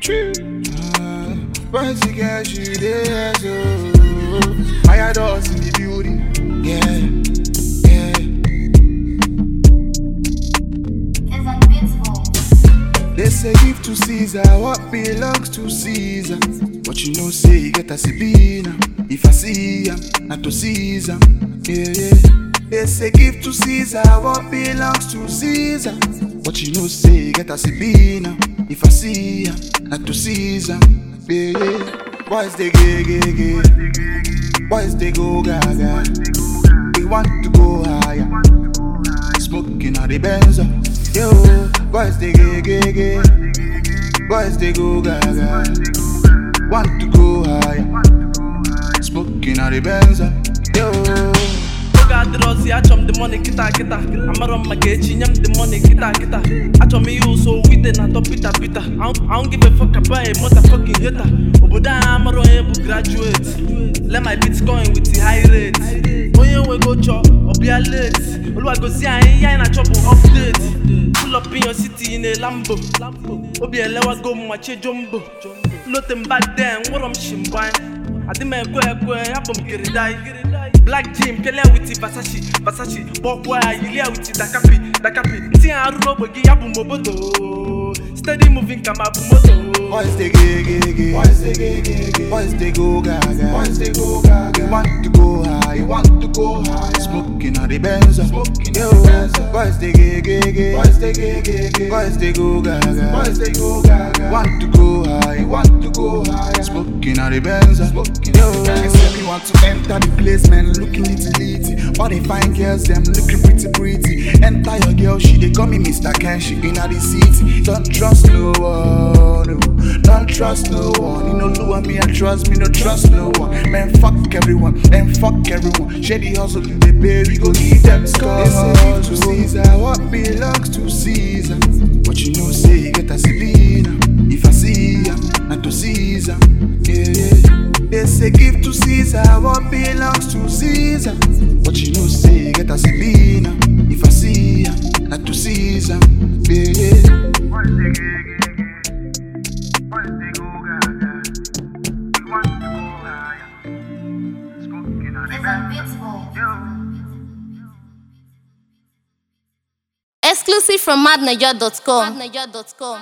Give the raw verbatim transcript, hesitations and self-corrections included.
Uh, once you get you there, so I adore us in the building. Yeah, yeah. It's invincible. They say give to Caesar what belongs to Caesar, but you know say you get a Sabina. If I see him, not to Caesar. Yeah, yeah. They say give to Caesar what belongs to Caesar, but you know say you get a Sabina. If I see him, not to Caesar. Yeah, yeah. Boys they gay, gay, gay. Boys they go gaga. We want to go higher. Smoking on the Benzo. Yo, boys they gay, gay, gay. Boys they go gaga. Want to go higher. Smoking on the Benzo. Yo. God Rossi, I chum the money, kita kita. I'm around my gate, yam the money, kita kita. I chum me you so with it, not pita pita. I don't, I don't give a fuck about a motherfucking hater. Oboda, I'm around here to graduate. Let my beats going with the high rate. When you go chop, or be a late. All I go see, I ain't in a trouble update. Pull up in your city in a Lambo. Obi a lewa go mache jumbo. Lot them back then, what I'm shimbine. I did my kwe kwe, I bum get die. Black Jim, Kele with the Versace, Versace, Bokwa, Yulia with the Dakapi, Dakapi. See, I don't know, but Yabu Moboto. Steady moving, Kamabumoto. Boys they gay, gay, gay. Boys they gay, gay, gay. Boys they go gaga. Boys they go gaga. You want to go high, you want to go high. Smoking on the Benzo. Smoking on the Benzo. Boys they gay, gay, gay. Boys they gay, gay, gay. Boys they go gaga. Boys they go gaga. Want to go high, you want to go high. Smoking on the Benzo. Smoking on the Benzo. They want to enter the place, man, looking little litty. All they fine girls, them looking pretty pretty. Enter your girl, she they call me Mister Ken, she in the city. Don't trust no one, no. Don't trust no one. You know who and me, I trust me, no trust no one. Man, fuck everyone, man, fuck everyone. Shady hustle in the bay, we go give them scores. They say give to Caesar what belongs to Caesar, but you know say you get a Sabina. If I see him, not to Caesar. Yeah, yeah. They say give to Caesar what belongs to Caesar, but you know say you get a Sabina. If I see him, not to Caesar. Yeah, yeah. It's invincible. Exclusive from madniger dot com.